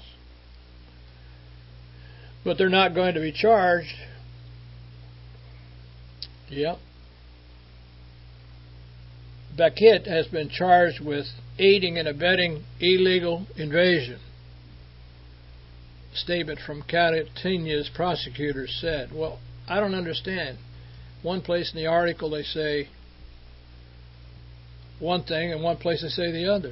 But they're not going to be charged. Yep. Beckett has been charged with aiding and abetting illegal invasion. A statement from Catania's prosecutors said, well, I don't understand. One place in the article they say one thing, and one place they say the other.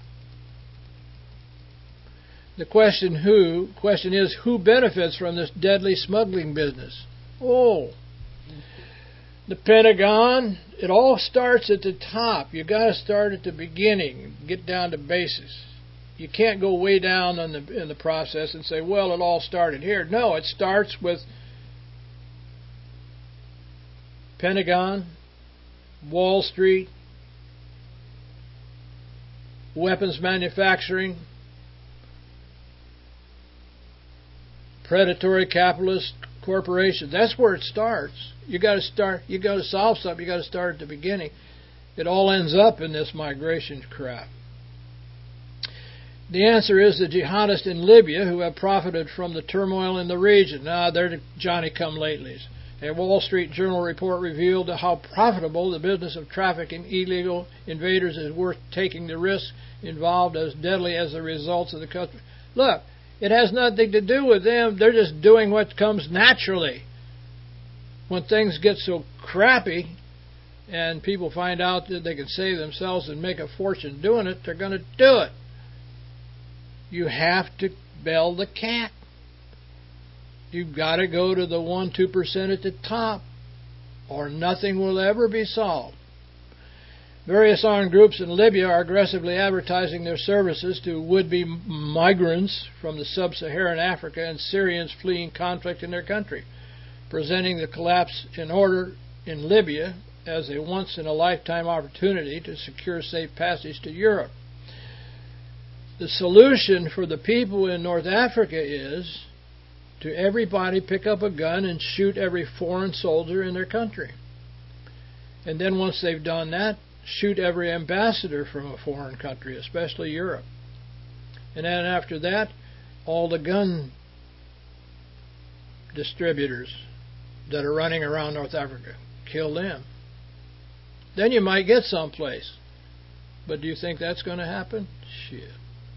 The question who question is who benefits from this deadly smuggling business? Oh, the Pentagon. It all starts at the top. You got to start at the beginning, get down to basics. You can't go way down in the in the process and say, well, it all started here. No, it starts with Pentagon, Wall Street, weapons manufacturing, predatory capitalist corporations. That's where it starts. You got to start. You got to solve something. You got to start at the beginning. It all ends up in this migration crap. The answer is the jihadists in Libya who have profited from the turmoil in the region. Now, they're the Johnny-come-latelys. A Wall Street Journal report revealed how profitable the business of trafficking illegal invaders is, worth taking the risk involved, as deadly as the results of the country. Look, it has nothing to do with them. They're just doing what comes naturally. When things get so crappy and people find out that they can save themselves and make a fortune doing it, they're going to do it. You have to bell the cat. You've got to go to the one to two percent at the top, or nothing will ever be solved. Various armed groups in Libya are aggressively advertising their services to would-be migrants from the sub-Saharan Africa and Syrians fleeing conflict in their country, presenting the collapse in order in Libya as a once-in-a-lifetime opportunity to secure safe passage to Europe. The solution for the people in North Africa is to everybody pick up a gun and shoot every foreign soldier in their country. And then once they've done that, shoot every ambassador from a foreign country, especially Europe. And then after that, all the gun distributors that are running around North Africa, kill them. Then you might get someplace. But do you think that's going to happen? Shit.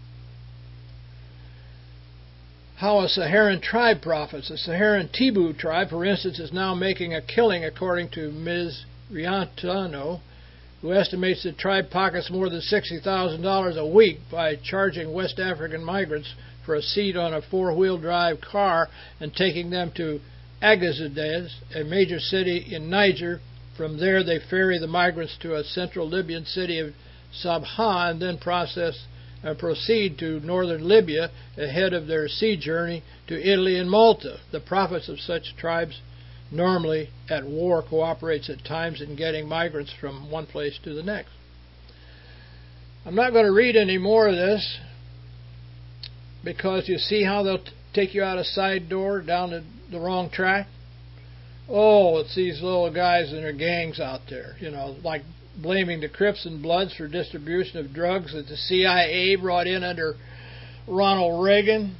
How a Saharan tribe profits. The Saharan Tibu tribe, for instance, is now making a killing, according to Miz Riantano, who estimates the tribe pockets more than sixty thousand dollars a week by charging West African migrants for a seat on a four-wheel drive car and taking them to Agadez, a major city in Niger. From there, they ferry the migrants to a central Libyan city of Sabha and then process Uh, proceed to northern Libya ahead of their sea journey to Italy and Malta. The profits of such tribes, normally at war, cooperates at times in getting migrants from one place to the next. I'm not going to read any more of this because you see how they'll t- take you out a side door down the, the wrong track. Oh, it's these little guys and their gangs out there, you know, like blaming the Crips and Bloods for distribution of drugs that the C I A brought in under Ronald Reagan.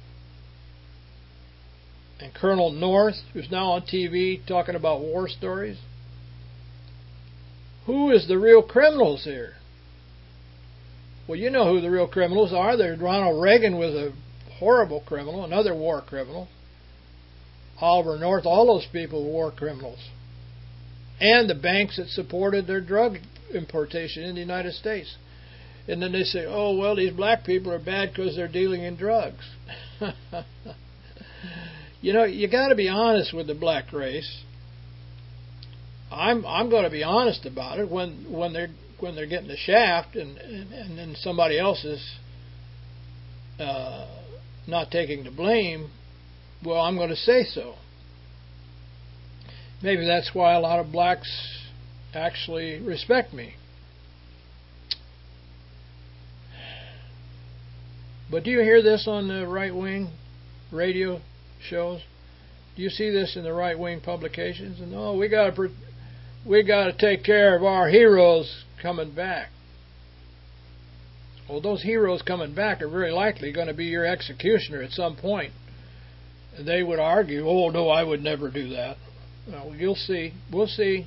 And Colonel North, who's now on T V talking about war stories. Who is the real criminals here? Well, you know who the real criminals are. There's Ronald Reagan was a horrible criminal, another war criminal. Oliver North, all those people were war criminals. And the banks that supported their drug importation in the United States. And then they say, oh, well, these black people are bad because they're dealing in drugs. You know, you got to be honest with the black race. I'm I'm going to be honest about it when when they're when they're getting the shaft and and, and then somebody else is uh, not taking the blame. Well, I'm going to say so. Maybe that's why a lot of blacks actually respect me. But do you hear this on the right-wing radio shows? Do you see this in the right-wing publications? And oh, we got to we got to take care of our heroes coming back. Well, those heroes coming back are very likely going to be your executioner at some point. And they would argue, "Oh no, I would never do that." Well, you'll see. We'll see.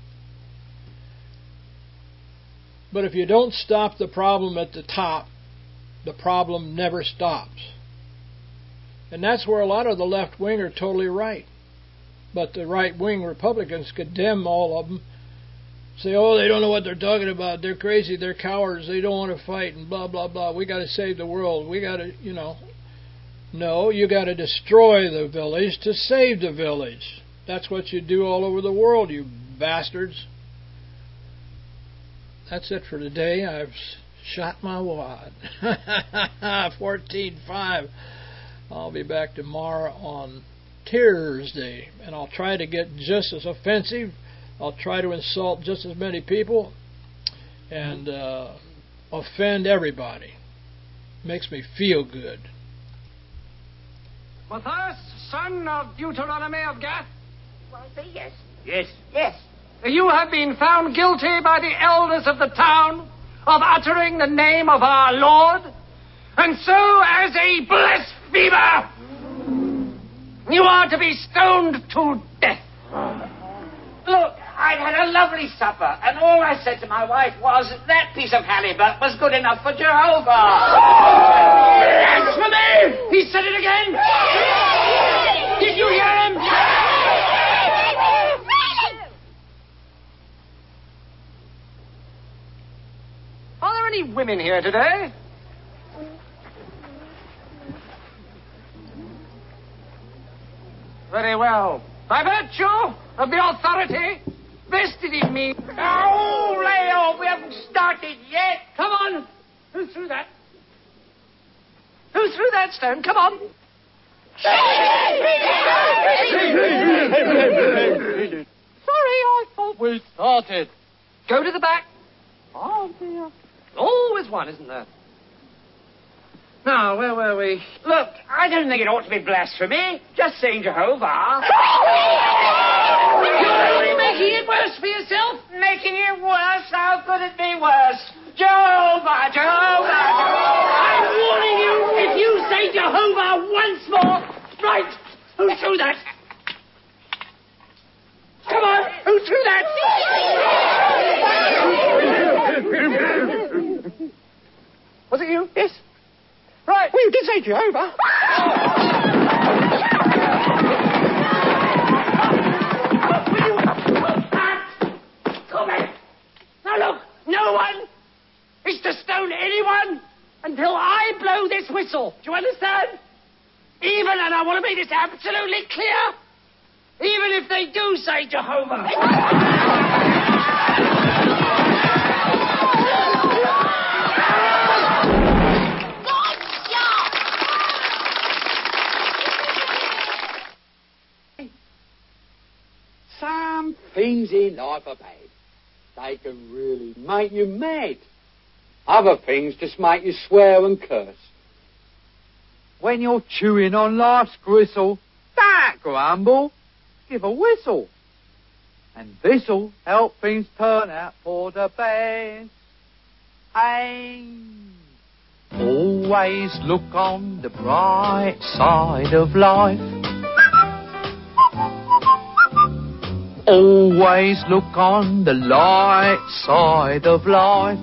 But if you don't stop the problem at the top, the problem never stops. And that's where a lot of the left wing are totally right. But the right wing Republicans condemn all of them. Say, oh, they don't know what they're talking about. They're crazy. They're cowards. They don't want to fight and blah, blah, blah. We got to save the world. We got to, you know. No, you got to destroy the village to save the village. That's what you do all over the world, you bastards. That's it for today. I've shot my wad. fourteen five. I'll be back tomorrow on Thursday, and I'll try to get just as offensive. I'll try to insult just as many people and uh, offend everybody. Makes me feel good. Matthias, son of Deuteronomy of Gath? Well, say yes. Yes. Yes. You have been found guilty by the elders of the town of uttering the name of our Lord, and so as a blasphemer, you are to be stoned to death. Look, I'd had a lovely supper, and all I said to my wife was that piece of halibut was good enough for Jehovah. Blasphemy! He said it again! Did you hear him? Are there any women here today? Very well. By virtue of the authority vested in me. Oh, lay off. We haven't started yet. Come on. Who threw that? Who threw that stone? Come on. Sorry, I thought we started. Go to the back. Oh, dear. Always one, isn't there? Now, where were we? Look, I don't think it ought to be blasphemy. Just saying Jehovah. You're only making it worse for yourself. Making it worse? How could it be worse? Jehovah, Jehovah, Jehovah. I'm warning you, if you say Jehovah once more. Right, who threw that? Come on, who threw that? Was it you? Yes. Right. Well, you did say Jehovah. Come in. Now look, no one is to stone anyone until I blow this whistle. Do you understand? Even, and I want to make this absolutely clear, even if they do say Jehovah. Some things in life are bad. They can really make you mad. Other things just make you swear and curse. When you're chewing on life's gristle, don't grumble, give a whistle. And this'll help things turn out for the best. And always look on the bright side of life. Always look on the light side of life.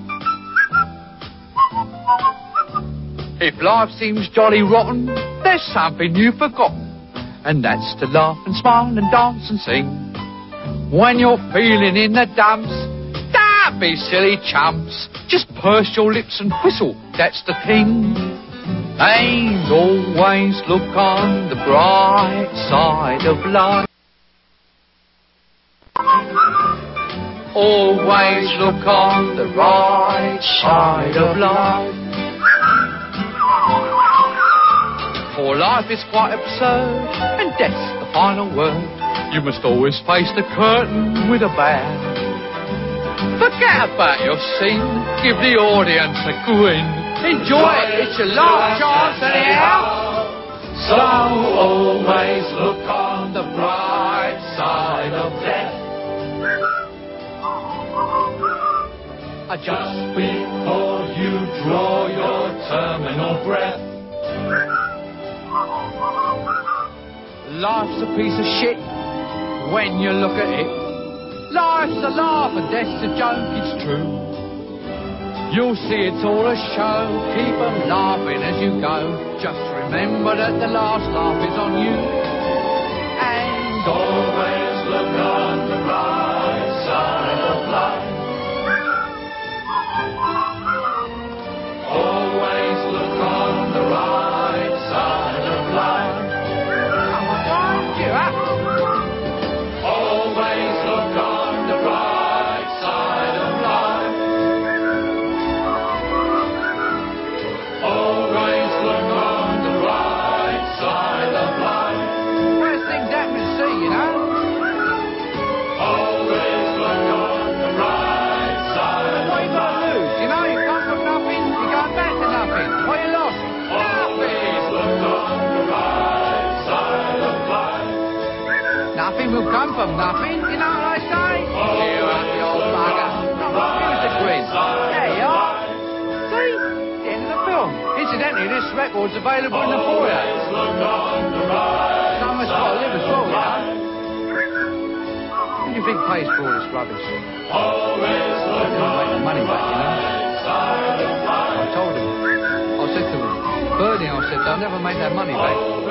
If life seems jolly rotten, there's something you've forgotten, and that's to laugh and smile and dance and sing. When you're feeling in the dumps, don't be silly chumps. Just purse your lips and whistle, that's the thing. And always look on the bright side of life. Always look on the right side of life. For life is quite absurd, and death's the final word. You must always face the curtain with a bow. Forget about your scene, give the audience a grin. Enjoy it, it's your last chance anyhow. So always look on the bright side of death. Just before you draw your terminal breath. Life's a piece of shit when you look at it. Life's a laugh and death's a joke, it's true. You'll see it's all a show, keep on laughing as you go. Just remember that the last laugh is on you. And always look on the right side of life. Always look on the right side of life. Come on, wind you up. Always look on the right side of life. Always look on the right side of life. First things happen to see, you know. Always look on the right side What of you got to life. lose? You know, you come from nothing, you go back to nothing. What you lost? Always look on the right side of life. Nothing will come from nothing, you know what I say? Cheer up, you old bugger. Come on, give us a grin. There you are. See? The end of the film. Incidentally, this record's available in the foyer. Always look on the right Someone's got to live as well, you know. side. Who do you think pays for all this rubbish? Always look They don't make the on money the back, you know. right side of life. I told him. I said to him, Bernie, I said, they'll never make that money back.